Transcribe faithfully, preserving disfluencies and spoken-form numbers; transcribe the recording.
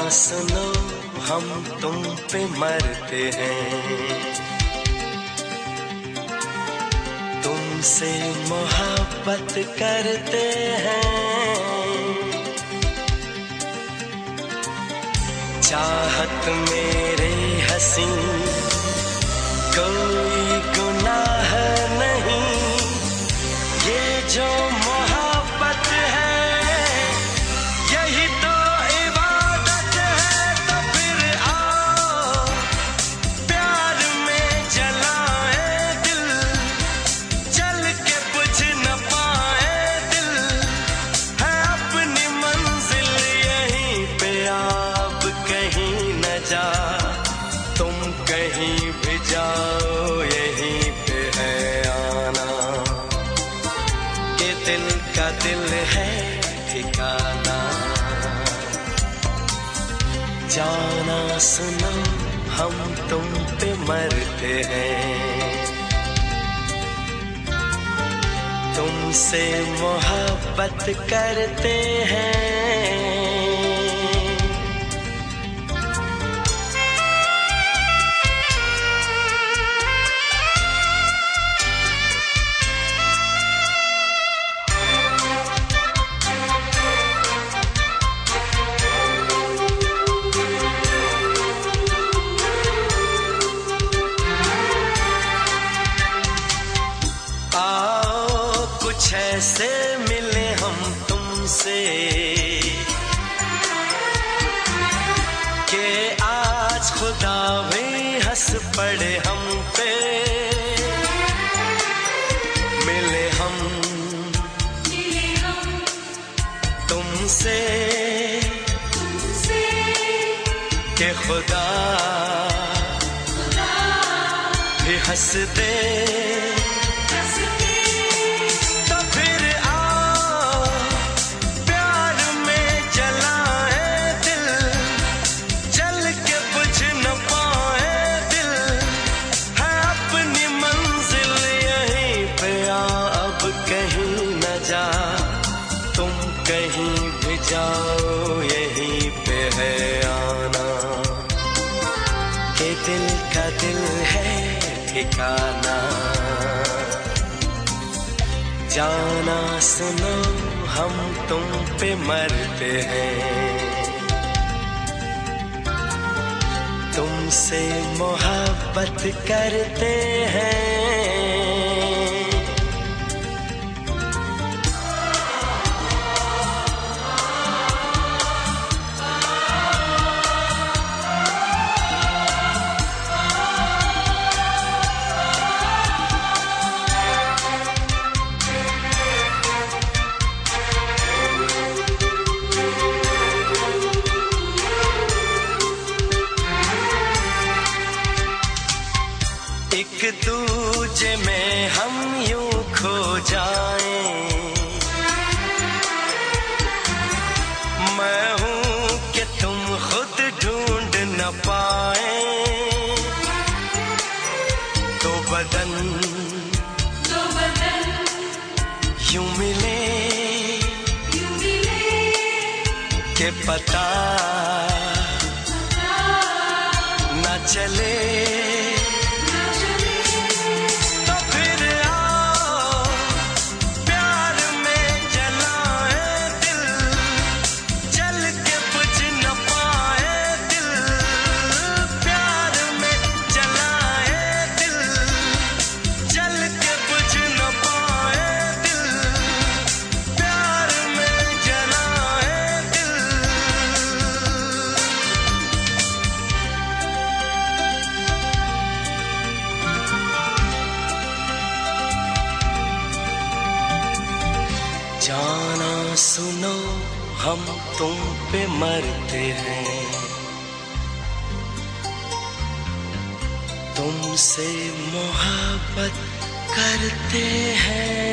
सुनो हम तुम पे मरते हैं, तुमसे मोहब्बत करते हैं। चाहत मेरे हसीं कोई गुनाह नहीं, ये जो मोहब्बत है यही तो इबादत है। तो फिर आओ प्यार में जलाए दिल, चल के बुझ न पाए दिल, है अपनी मंजिल यहीं पे। आप कहीं न जा तुम कहीं भी जाओ, यहीं पे है आना। ये दिल का दिल है ठिकाना। जाना सुनो हम तुम पे मरते हैं, तुमसे मोहब्बत करते हैं। कुछ ऐसे मिले हम तुमसे कि आज खुदा भी हंस पड़े हम पे। मिले हम तुमसे कि खुदा भी हंस दे। तुम कहीं भी जाओ यहीं पे है आना। के दिल का दिल है ठिकाना। जाना सुनो हम तुम पे मरते हैं, तुमसे मोहब्बत करते हैं। एक दूजे में हम यूं खो जाएं, मैं हूं कि तुम खुद ढूंढ न पाए। दो बदन दो बदन यूं मिले यूं मिले के पता न चले। जाना सुनो हम तुम पे मरते हैं, तुमसे मोहब्बत करते हैं।